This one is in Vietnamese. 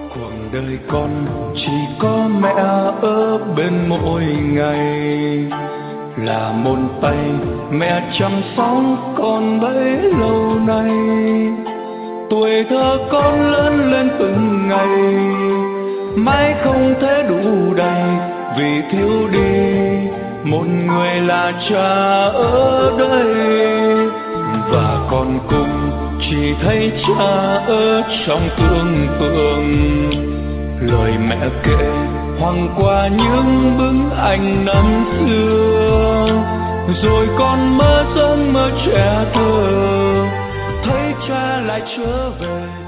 Cuộc đời con chỉ có mẹ ở bên mỗi ngày, là một tay mẹ chăm sóc con bấy lâu nay. Tuổi thơ con lớn lên từng ngày, mãi không thể đủ đầy vì thiếu đi một người là cha ở đây. Và con cũng chỉ thấy cha ở trong tưởng tượng, lời mẹ kể hoang qua những bức ảnh năm xưa. Rồi con mơ giấc mơ trẻ thơ, thấy cha lại trở về